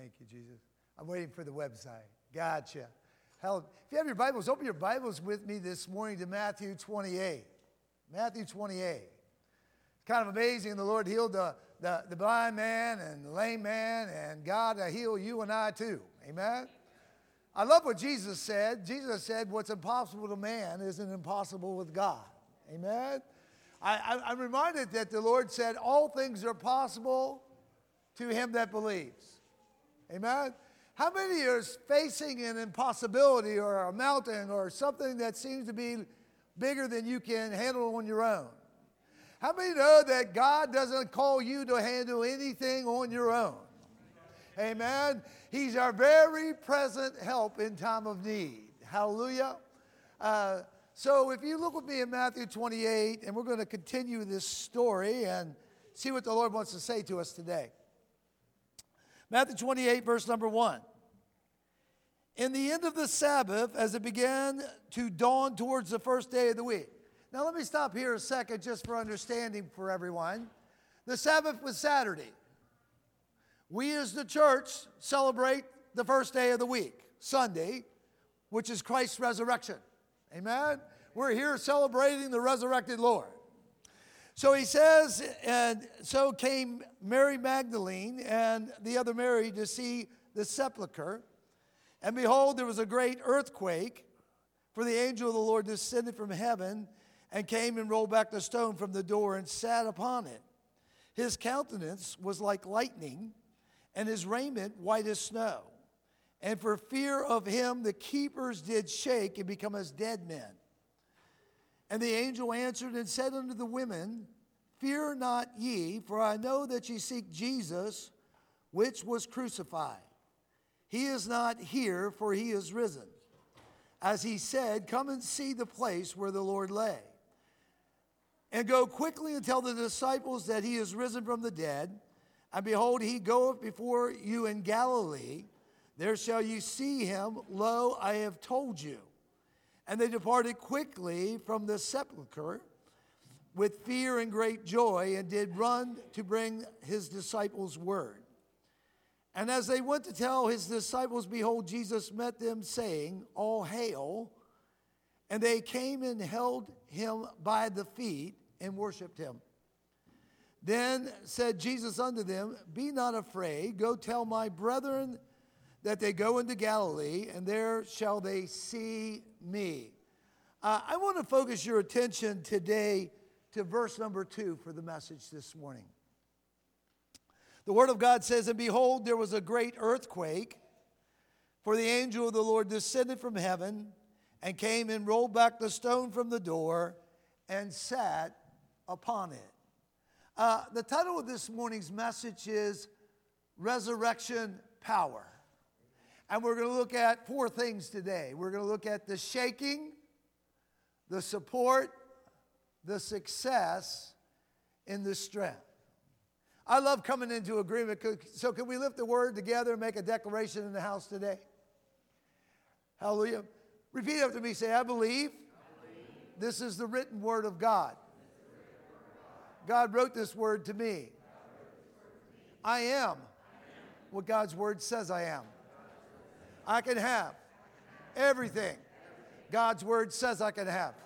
Thank you, Jesus. I'm waiting for the website. Gotcha. Hell, if you have your Bibles, open your Bibles with me this morning to Matthew 28. Matthew 28. It's kind of amazing. The Lord healed the blind man and the lame man, and God will heal you and I too. Amen? I love what Jesus said. Jesus said, what's impossible to man isn't impossible with God. Amen? I'm reminded that the Lord said, all things are possible to him that believes. Amen? How many are facing an impossibility or a mountain or something that seems to be bigger than you can handle on your own? How many know that God doesn't call you to handle anything on your own? Amen? He's our very present help in time of need. Hallelujah. So if you look with me in Matthew 28, and we're going to continue this story and see what the Lord wants to say to us today. Matthew 28, verse number 1. In the end of the Sabbath, as it began to dawn towards the first day of the week. Now let me stop here a second just for understanding for everyone. The Sabbath was Saturday. We as the church celebrate the first day of the week, Sunday, which is Christ's resurrection. Amen? We're here celebrating the resurrected Lord. So he says, and so came Mary Magdalene and the other Mary to see the sepulchre. And behold, there was a great earthquake, for the angel of the Lord descended from heaven and came and rolled back the stone from the door and sat upon it. His countenance was like lightning, and his raiment white as snow. And for fear of him, the keepers did shake and become as dead men. And the angel answered and said unto the women, Fear not ye, for I know that ye seek Jesus, which was crucified. He is not here, for he is risen. As he said, Come and see the place where the Lord lay. And go quickly and tell the disciples that he is risen from the dead. And behold, he goeth before you in Galilee. There shall you see him. Lo, I have told you. And they departed quickly from the sepulchre with fear and great joy, and did run to bring his disciples word. And as they went to tell his disciples, behold, Jesus met them, saying, All hail. And they came and held him by the feet and worshipped him. Then said Jesus unto them, Be not afraid. Go tell my brethren that they go into Galilee, and there shall they see me. I want to focus your attention today to verse number 2 for the message this morning. The Word of God says, And behold, there was a great earthquake, for the angel of the Lord descended from heaven and came and rolled back the stone from the door and sat upon it. The title of this morning's message is Resurrection Power. And we're going to look at 4 things today. We're going to look at the shaking, the support, the success, and the strength. I love coming into agreement. So can we lift the word together and make a declaration in the house today? Hallelujah. Repeat after me. Say, I believe this is the written word of God. God wrote this word to me. I am what God's word says I am. I can have everything God's word says I can have.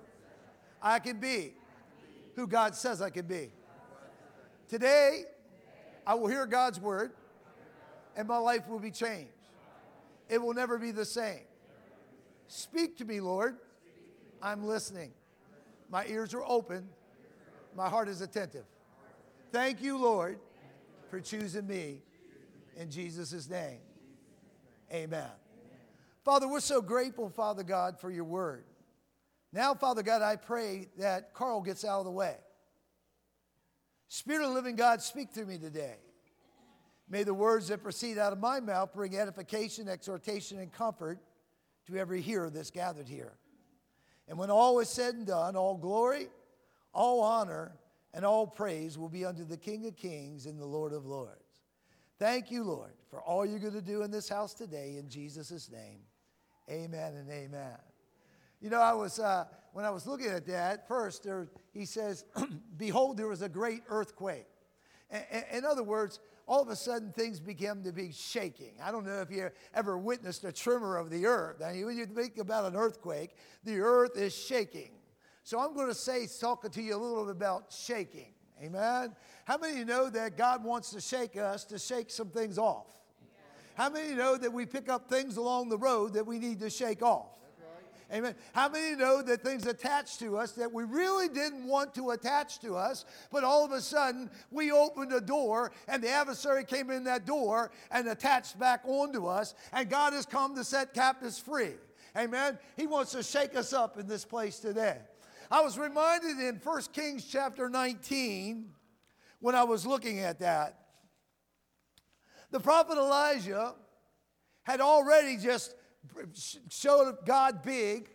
I can be who God says I can be. Today, I will hear God's word, and my life will be changed. It will never be the same. Speak to me, Lord. I'm listening. My ears are open. My heart is attentive. Thank you, Lord, for choosing me in Jesus' name. Amen. Father, we're so grateful, Father God, for your word. Now, Father God, I pray that Carl gets out of the way. Spirit of the living God, speak through me today. May the words that proceed out of my mouth bring edification, exhortation, and comfort to every hearer that's gathered here. And when all is said and done, all glory, all honor, and all praise will be unto the King of Kings and the Lord of Lords. Thank you, Lord, for all you're going to do in this house today. In Jesus' name, amen and amen. You know, when I was looking at that, first, he says, Behold, there was a great earthquake. In other words, all of a sudden things began to be shaking. I don't know if you ever witnessed a tremor of the earth. I mean, when you think about an earthquake, the earth is shaking. So I'm going to talk to you a little bit about shaking. Amen? How many of you know that God wants to shake us to shake some things off? How many of you know that we pick up things along the road that we need to shake off? Amen. How many know that things attach to us that we really didn't want to attach to us, but all of a sudden we opened a door and the adversary came in that door and attached back onto us, and God has come to set captives free. Amen. He wants to shake us up in this place today. I was reminded in 1 Kings chapter 19 when I was looking at that. The prophet Elijah had already just showed off God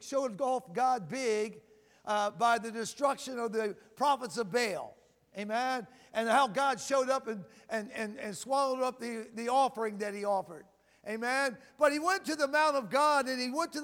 big by the destruction of the prophets of Baal. Amen. And how God showed up and swallowed up the offering that he offered. Amen. But he went to the Mount of God, and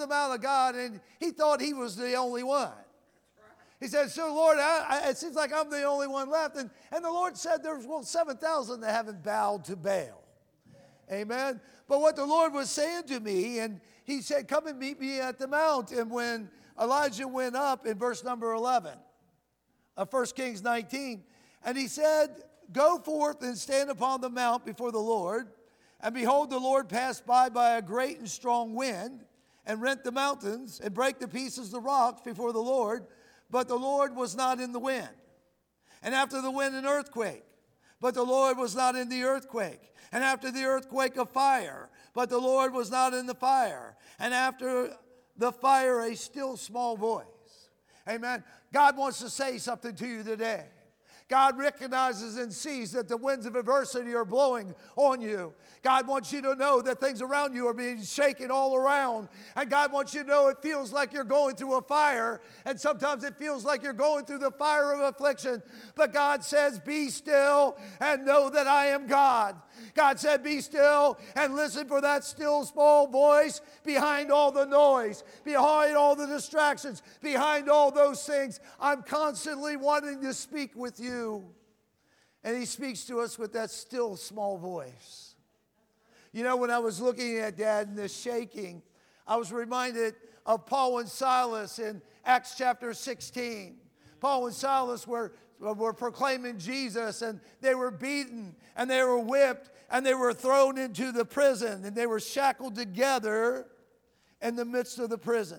he thought he was the only one. He said, so Lord, it seems like I'm the only one left. And the Lord said there's 7,000 that haven't bowed to Baal. Amen. But what the Lord was saying to me, and he said, come and meet me at the mount. And when Elijah went up in verse number 11 of 1 Kings 19, and he said, go forth and stand upon the mount before the Lord. And behold, the Lord passed by a great and strong wind, and rent the mountains, and brake to pieces the rocks before the Lord. But the Lord was not in the wind. And after the wind, an earthquake. But the Lord was not in the earthquake. And after the earthquake, a fire. But the Lord was not in the fire. And after the fire, a still small voice. Amen. God wants to say something to you today. God recognizes and sees that the winds of adversity are blowing on you. God wants you to know that things around you are being shaken all around. And God wants you to know it feels like you're going through a fire. And sometimes it feels like you're going through the fire of affliction. But God says, be still and know that I am God. God said, be still and listen for that still small voice behind all the noise, behind all the distractions, behind all those things. I'm constantly wanting to speak with you. And he speaks to us with that still small voice. You know, when I was looking at that and the shaking, I was reminded of Paul and Silas in Acts chapter 16. Paul and Silas were proclaiming Jesus, and they were beaten, and they were whipped, and they were thrown into the prison, and they were shackled together in the midst of the prison.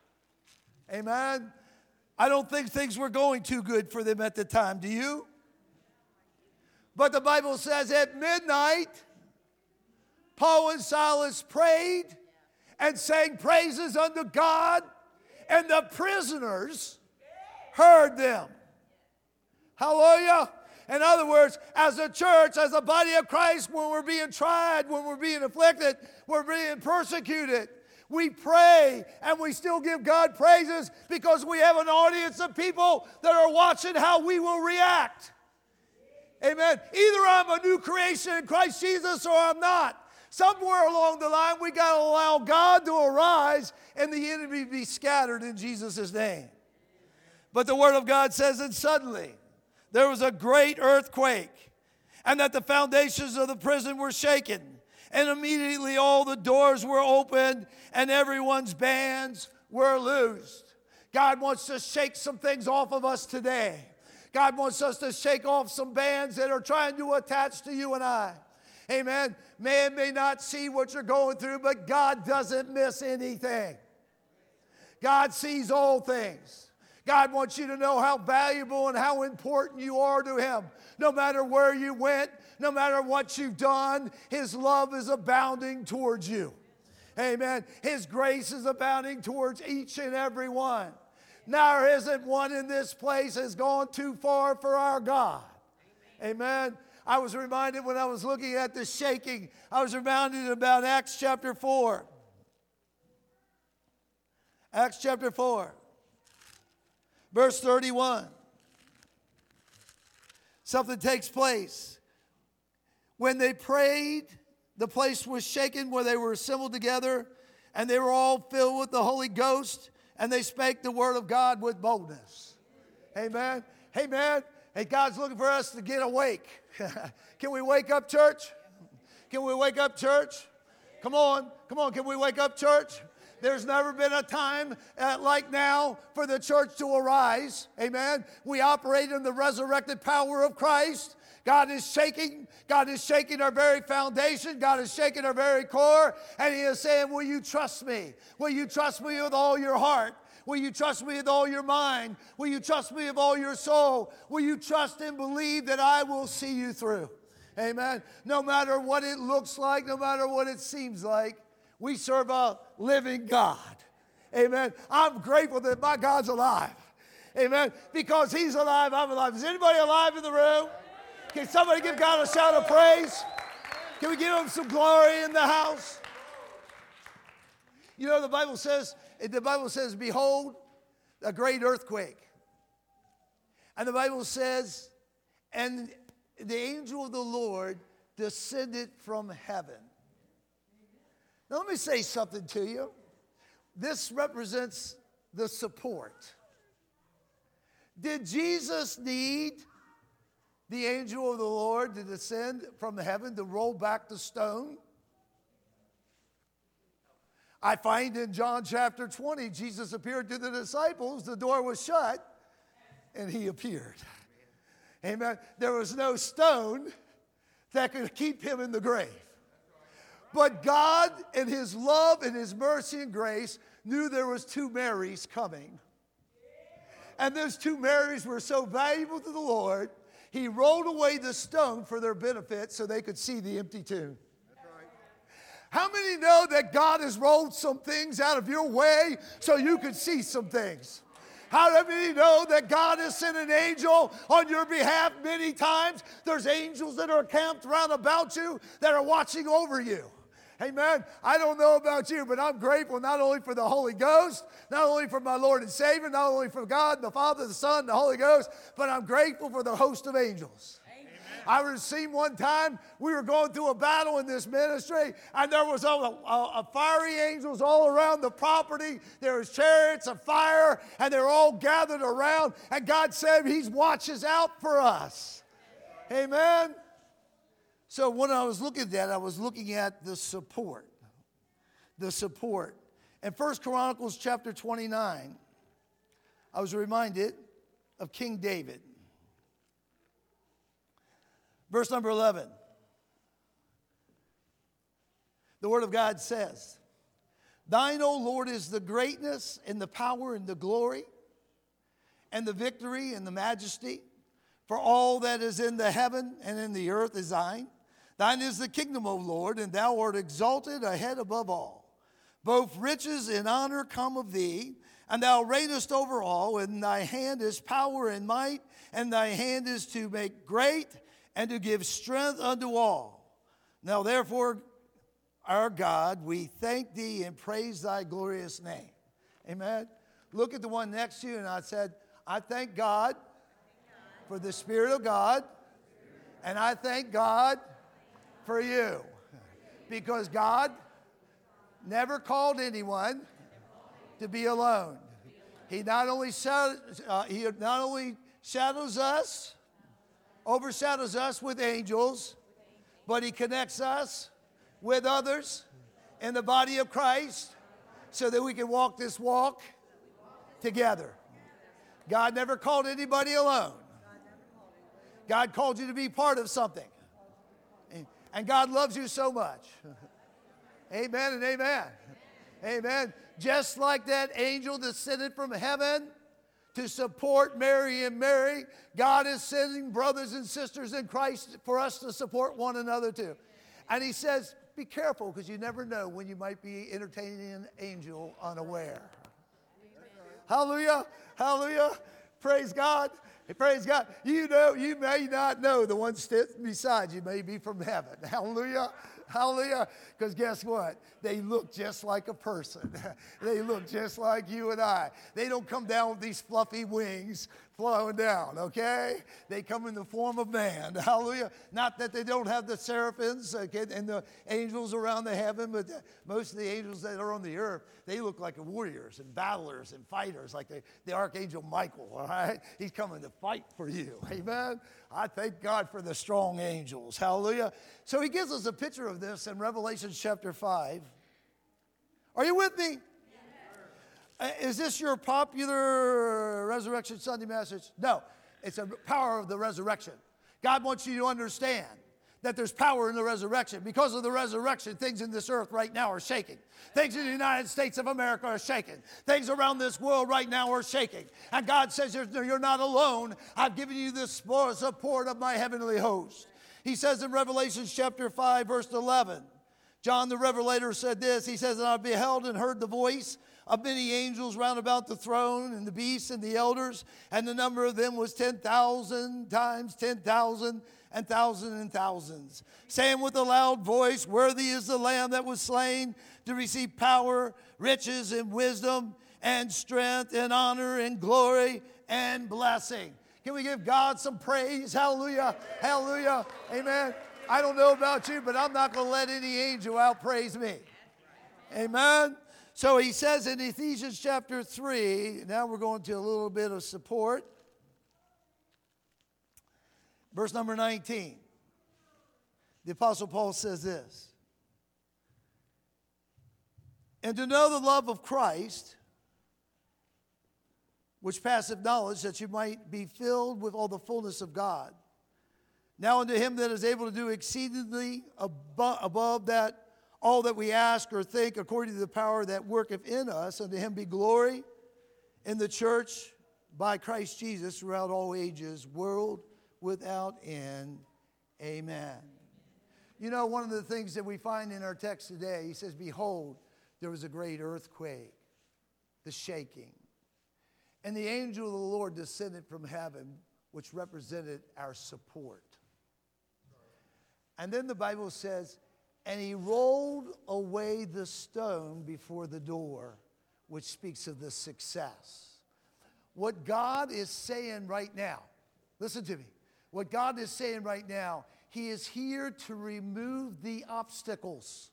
Amen? I don't think things were going too good for them at the time. Do you? But the Bible says at midnight, Paul and Silas prayed and sang praises unto God, and the prisoners heard them. Hallelujah. In other words, as a church, as a body of Christ, when we're being tried, when we're being afflicted, we're being persecuted, we pray and we still give God praises because we have an audience of people that are watching how we will react. Amen. Either I'm a new creation in Christ Jesus or I'm not. Somewhere along the line, we got to allow God to arise and the enemy be scattered in Jesus' name. But the Word of God says, and suddenly there was a great earthquake, and that the foundations of the prison were shaken. And immediately all the doors were opened, and everyone's bands were loosed. God wants to shake some things off of us today. God wants us to shake off some bands that are trying to attach to you and I. Amen. Man may not see what you're going through, but God doesn't miss anything. God sees all things. God wants you to know how valuable and how important you are to Him. No matter where you went, no matter what you've done, His love is abounding towards you. Amen. His grace is abounding towards each and every one. There isn't one in this place has gone too far for our God. Amen. I was reminded when I was looking at the shaking, I was reminded about Acts chapter 4. Acts chapter 4, verse 31. Something takes place. When they prayed, the place was shaken where they were assembled together, and they were all filled with the Holy Ghost, and they spake the word of God with boldness. Amen. Amen. Hey, God's looking for us to get awake. Can we wake up, church? Can we wake up, church? Come on, can we wake up, church? There's never been a time like now for the church to arise. Amen. We operate in the resurrected power of Christ. God is shaking our very foundation. God is shaking our very core. And He is saying, will you trust me? Will you trust me with all your heart? Will you trust me with all your mind? Will you trust me with all your soul? Will you trust and believe that I will see you through? Amen. No matter what it looks like, no matter what it seems like, we serve a living God. Amen. I'm grateful that my God's alive. Amen. Because He's alive, I'm alive. Is anybody alive in the room? Can somebody give God a shout of praise? Can we give Him some glory in the house? You know, the Bible says, behold, a great earthquake. And the Bible says, and the angel of the Lord descended from heaven. Now, let me say something to you. This represents the support. Did Jesus need the angel of the Lord to descend from heaven to roll back the stone? I find in John chapter 20, Jesus appeared to the disciples, the door was shut, and He appeared. Amen. There was no stone that could keep Him in the grave. But God, in His love and His mercy and grace, knew there was two Marys coming. And those two Marys were so valuable to the Lord, He rolled away the stone for their benefit so they could see the empty tomb. How many know that God has rolled some things out of your way so you could see some things? How many know that God has sent an angel on your behalf many times? There's angels that are camped round about you that are watching over you. Amen. I don't know about you, but I'm grateful not only for the Holy Ghost, not only for my Lord and Savior, not only for God, the Father, the Son, the Holy Ghost, but I'm grateful for the host of angels. I was seen one time, we were going through a battle in this ministry, and there was a fiery angels all around the property. There was chariots of fire, and they're all gathered around, and God said He watches out for us. Amen. So when I was looking at that, I was looking at the support. The support. In 1 Chronicles chapter 29, I was reminded of King David. Verse number 11. The Word of God says, Thine, O Lord, is the greatness and the power and the glory and the victory and the majesty. For all that is in the heaven and in the earth is thine. Thine is the kingdom, O Lord, and thou art exalted ahead above all. Both riches and honor come of thee, and thou reignest over all, and thy hand is power and might, and thy hand is to make great and to give strength unto all. Now therefore, our God, we thank thee and praise thy glorious name. Amen. Look at the one next to you, and I said, I thank God for the Spirit of God, and I thank God for you, because God never called anyone to be alone. He not only shadows us, overshadows us with angels, but He connects us with others in the body of Christ so that we can walk this walk together. God never called anybody alone. God called you to be part of something. And God loves you so much. Amen and amen. Amen. Just like that angel descended from heaven to support Mary and Mary, God is sending brothers and sisters in Christ for us to support one another too. And He says, be careful, because you never know when you might be entertaining an angel unaware. Hallelujah. Hallelujah. Praise God. Praise God. You may not know the one sitting beside you may be from heaven. Hallelujah. Hallelujah. Because guess what? They look just like a person. They look just like you and I. They don't come down with these fluffy wings flowing down, okay? They come in the form of man, hallelujah. Not that they don't have the seraphims, okay, and the angels around the heaven, but most of the angels that are on the earth, they look like warriors and battlers and fighters, like the Archangel Michael, all right? He's coming to fight for you, amen? I thank God for the strong angels, hallelujah. So he gives us a picture of this in Revelation chapter 5. Are you with me? Is this your popular Resurrection Sunday message? No, it's a power of the resurrection. God wants you to understand that there's power in the resurrection. Because of the resurrection, things in this earth right now are shaking. Things in the United States of America are shaking. Things around this world right now are shaking. And God says, you're not alone. I've given you the support of my heavenly host. He says in Revelation chapter 5, verse 11, John the Revelator said this. He says, and I beheld and heard the voice of many angels round about the throne and the beasts and the elders, and the number of them was 10,000 times 10,000 and thousands and thousands, saying with a loud voice, worthy is the Lamb that was slain to receive power, riches, and wisdom, and strength, and honor, and glory, and blessing. Can we give God some praise? Hallelujah, hallelujah, amen. I don't know about you, but I'm not going to let any angel outpraise me. Amen. So he says in Ephesians chapter 3, now we're going to a little bit of support. Verse number 19. The Apostle Paul says this. And to know the love of Christ, which passeth knowledge, that you might be filled with all the fullness of God. Now unto him that is able to do exceedingly above that, all that we ask or think, according to the power that worketh in us, unto him be glory in the church by Christ Jesus throughout all ages, world without end. Amen. You know, one of the things that we find in our text today, he says, behold, there was a great earthquake, the shaking. And the angel of the Lord descended from heaven, which represented our support. And then the Bible says, and he rolled away the stone before the door, which speaks of the success. What God is saying right now, listen to me. What God is saying right now, he is here to remove the obstacles.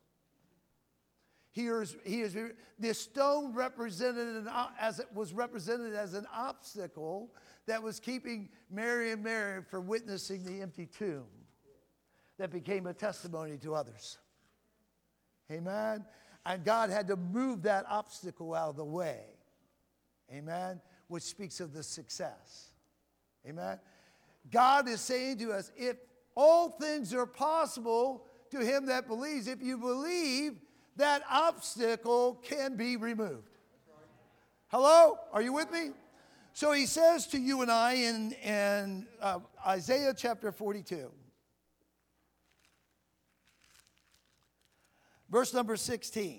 The stone represented, as it was represented as an obstacle that was keeping Mary and Mary from witnessing the empty tomb that became a testimony to others. Amen. And God had to move that obstacle out of the way. Amen. Which speaks of the success. Amen. God is saying to us, if all things are possible to him that believes, if you believe, that obstacle can be removed. Hello? Are you with me? So he says to you and I in Isaiah chapter 42. Verse number 16.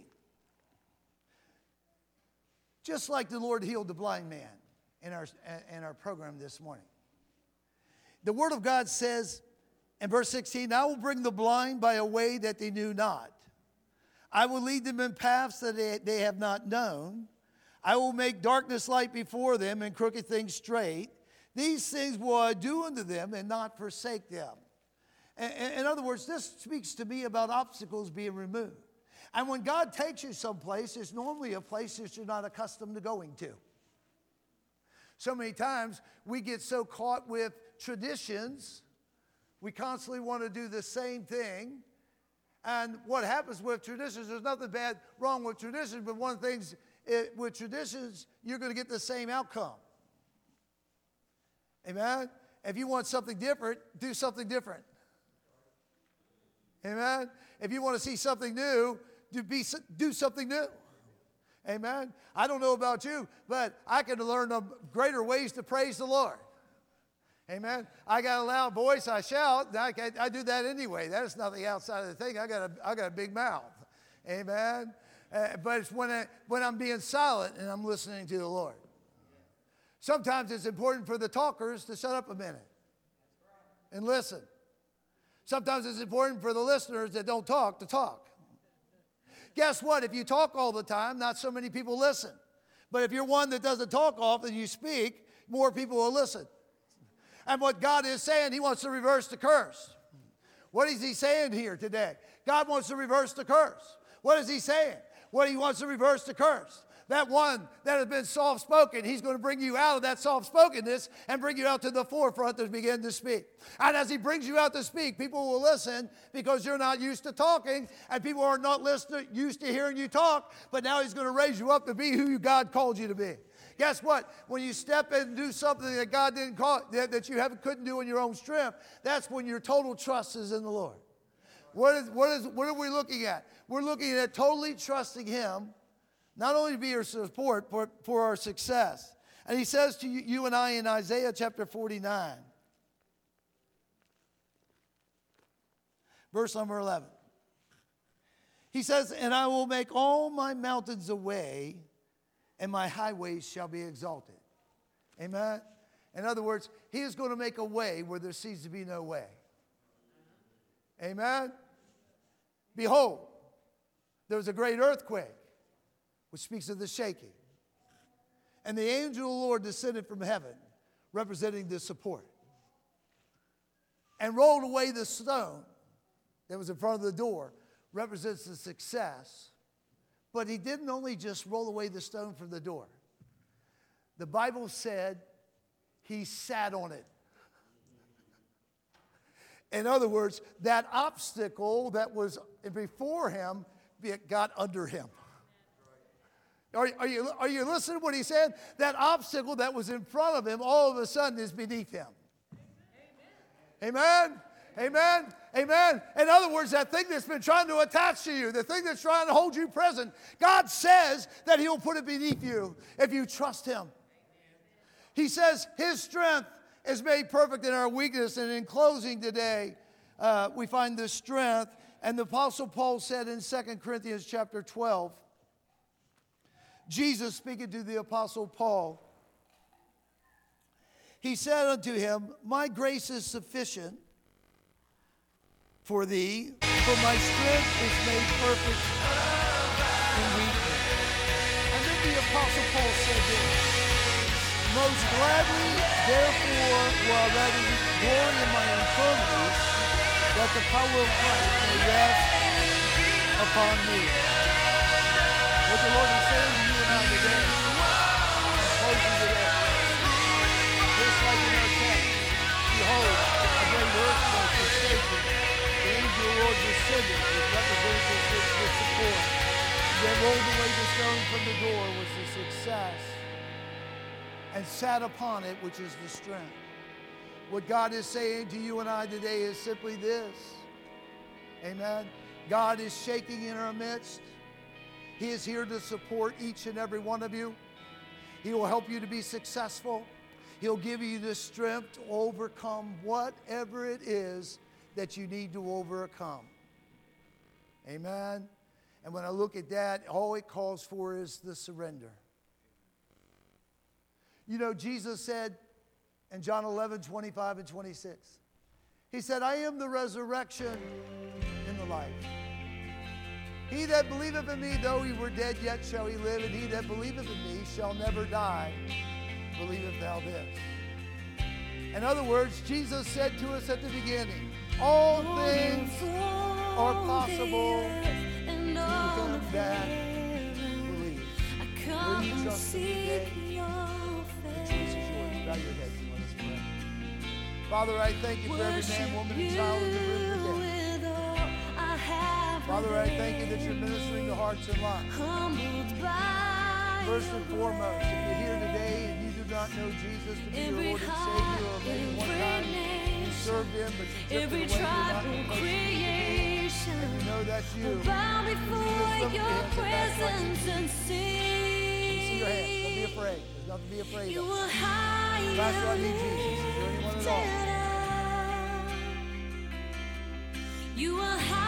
Just like the Lord healed the blind man in our program this morning. The Word of God says in verse 16, I will bring the blind by a way that they knew not. I will lead them in paths that they have not known. I will make darkness light before them and crooked things straight. These things will I do unto them and not forsake them. In other words, this speaks to me about obstacles being removed. And when God takes you someplace, it's normally a place that you're not accustomed to going to. So many times we get so caught with traditions, we constantly want to do the same thing. And what happens with traditions, there's nothing bad wrong with traditions, but one of the things with traditions, you're going to get the same outcome. Amen? If you want something different, do something different. Amen? If you want to see something new, do something new. Amen? I don't know about you, but I can learn greater ways to praise the Lord. Amen? I got a loud voice, I shout, I do that anyway. That's nothing outside of the thing. I got a big mouth. Amen? But it's when I'm being silent and I'm listening to the Lord. Sometimes it's important for the talkers to shut up a minute and listen. Sometimes it's important for the listeners that don't talk to talk. Guess what? If you talk all the time, not so many people listen. But if you're one that doesn't talk often, you speak, more people will listen. And what God is saying, he wants to reverse the curse. What is he saying here today? God wants to reverse the curse. What is he saying? What he wants to reverse the curse. That one that has been soft-spoken, he's going to bring you out of that soft-spokenness and bring you out to the forefront to begin to speak. And as he brings you out to speak, people will listen because you're not used to talking, and people are not used to hearing you talk, but now he's going to raise you up to be who God called you to be. Guess what? When you step in and do something that God didn't call, that you couldn't do in your own strength, that's when your total trust is in the Lord. What are we looking at? We're looking at totally trusting him, not only to be our support, but for our success. And he says to you and I in Isaiah chapter 49, verse number 11. He says, and I will make all my mountains a way, and my highways shall be exalted. Amen? In other words, he is going to make a way where there seems to be no way. Amen? Behold, there was a great earthquake, which speaks of the shaking. And the angel of the Lord descended from heaven, representing the support, and rolled away the stone that was in front of the door, represents the success. But he didn't only just roll away the stone from the door. The Bible said he sat on it. In other words, that obstacle that was before him got under him. Are you listening to what he said? That obstacle that was in front of him all of a sudden is beneath him. Amen? Amen? Amen? In other words, that thing that's been trying to attach to you, the thing that's trying to hold you present, God says that he'll put it beneath you if you trust him. He says his strength is made perfect in our weakness. And in closing today, we find this strength. And the Apostle Paul said in 2 Corinthians chapter 12, Jesus speaking to the Apostle Paul, he said unto him, my grace is sufficient for thee, for my strength is made perfect in weakness. And then the Apostle Paul said this, most gladly, therefore, will I rather glory in my infirmities, that the power of Christ may rest upon me. What the Lord is saying to you and I today, closing today, just like in our text, behold, a great earthquake is shaking. The angel of the Lord descended with representatives with support. Then rolled away the stone from the door was the success, and sat upon it, which is the strength. What God is saying to you and I today is simply this. Amen. God is shaking in our midst. He is here to support each and every one of you. He will help you to be successful. He'll give you the strength to overcome whatever it is that you need to overcome. Amen. And when I look at that, all it calls for is the surrender. You know, Jesus said in John 11, 25 and 26, he said, I am the resurrection and the life. He that believeth in me, though he were dead, yet shall he live, and he that believeth in me shall never die. Believeth thou this? In other words, Jesus said to us at the beginning, all things are possible to them that believe. Will you trust him today? The choice is yours. Bow your heads and let us pray. Father, I thank you for every man, woman, and child in the room today. Father, I thank you that you're ministering to hearts and lives. First and foremost, if you're here today and you do not know Jesus to be your Lord and Savior, or maybe one time you served him, but you drifted away, you're not in the place and you know that's you. Bow before your presence and sing. See your hands. Don't be afraid. There's nothing to be afraid of. Pastor, I need Jesus. Is there anyone at all? You are high.